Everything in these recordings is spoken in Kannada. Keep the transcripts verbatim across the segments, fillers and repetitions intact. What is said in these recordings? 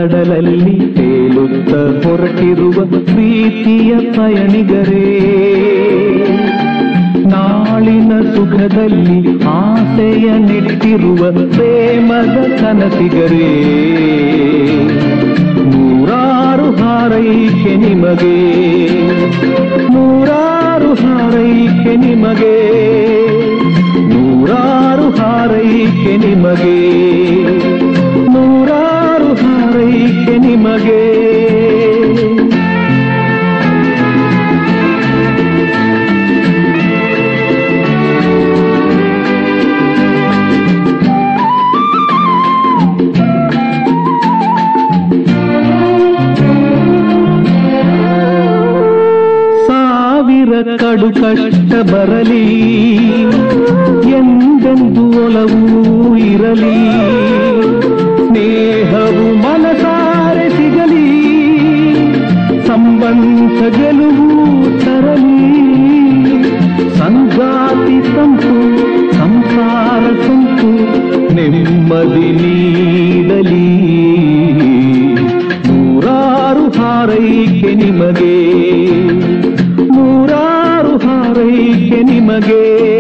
ಕಡಲಲ್ಲಿ ತೇಲುತ್ತ ಹೊರಟಿರುವ ಪ್ರೀತಿಯ ಪಯಣಿಗರೇ, ನಾಳಿನ ಸುಖದಲ್ಲಿ ಆಸೆಯ ನೆಟ್ಟಿರುವ ಪ್ರೇಮದ ಕನಸಿಗರೇ, ನೂರಾರು ಹಾರೈಕೆ ನಿಮಗೆ, ನೂರಾರು ಹಾರೈಕೆ ನಿಮಗೆ, ನೂರಾರು ಹಾರೈಕೆ ನಿಮಗೆ, ನೂರಾರು ಹಾರೈಕೆ ನಿಮಗೆ. ಕಡು ಕಷ್ಟ ಬರಲಿ, ಎಂದೆಂದು ಒಲವೂ ಇರಲಿ, ಸ್ನೇಹವು ಮನಸಾರೆ ಸಿಗಲಿ, ಸಂಬಂಧ ಗೆಲುವು ತರಲಿ, ಸಂಗಾತಿ ಸಂಪು ಸಂಸಾರ ಸಂಪು ನೆಮ್ಮದಿ ನೀಡಲಿ, ನೂರಾರು ಹಾರೈಕೆ ನಿಮಗೆ, ನೂರಾರು ಹಾರೈಕೆ ನಿಮಗೆ.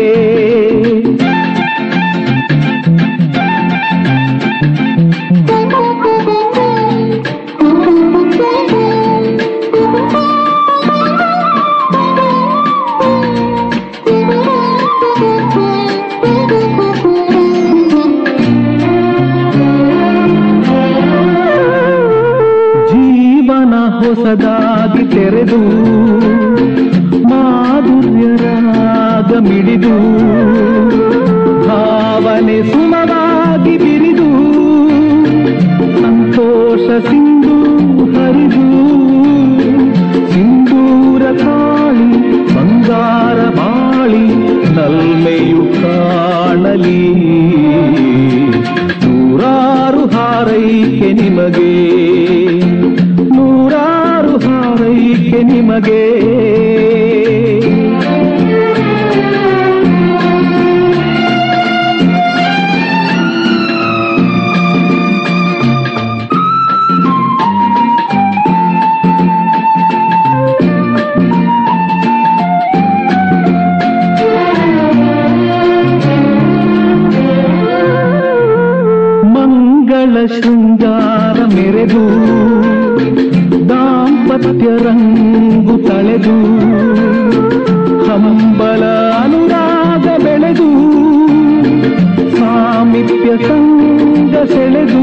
ಜೀವನ ಹೊಸದಾಗಿ ತೆರೆದು ಮಾಧುರ್ಯರಾಗ ಮಿಡಿದು, ಭಾವನೆ ಸುಮವಾಗಿ ಬಿರಿದು, ಸಂತೋಷ ಸಿಂಧು ಹರಿದು, ಸಿಂಧೂರ ತಾಳಿ ಬಂಗಾರ ಬಾಳಿ ನಲ್ಮೆಯು ಕಾಣಲಿ, ನೂರಾರು ಹಾರೈಕೆ ನಿಮಗೆ, ನೂರಾರು ಹಾರೈಕೆ ನಿಮಗೆ. ಮಂಗಳ ಶೃಂಗಾರ ಮೆರೆದು, ದಾಂಪತ್ಯ ರಂಗು ತಳೆದು, ಹಂಬಲ ಅನುರಾಗ ಬೆಳೆದು, ಸಾಮೀಪ್ಯ ಸಂಗ ಸೆಳೆದು,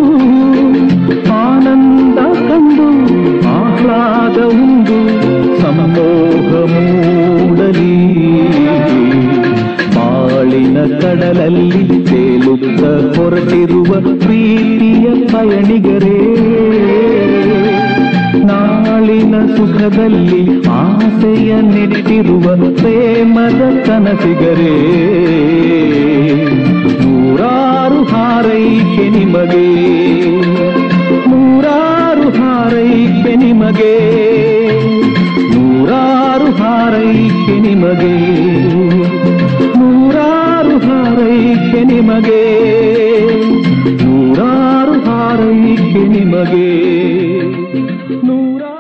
ಆನಂದ ಕಂಡು ಆಹ್ಲಾದ ಉಂಡು ಸಮಮೋಹ ಮೂಡಲಿ, ಬಾಳಿನ ಕಡಲಲ್ಲಿ ತೇಲುತ್ತ ಹೊರಟಿರುವ ಪ್ರೀತಿಯ ಪಯಣಿಗರೇ, ನಾಳಿನ ಸುಖದಲ್ಲಿ ಆಸೆಯ ನೆಟ್ಟಿರುವ ಪ್ರೇಮದ ಕನಸಿಗರೇ, ನೂರಾರು ಹಾರೈಕೆ ನಿಮಗೆ, ನೂರಾರು ಹಾರೈಕೆ ನಿಮಗೆ, ನೂರಾರು ಹಾರೈಕೆ ನಿಮಗೆ, ನೂರಾರು ಹಾರೈಕೆ ನಿಮಗೆ, ನೂರಾರು ಹಾರೈಕೆ ನಿಮಗೆ, ನೂರಾರು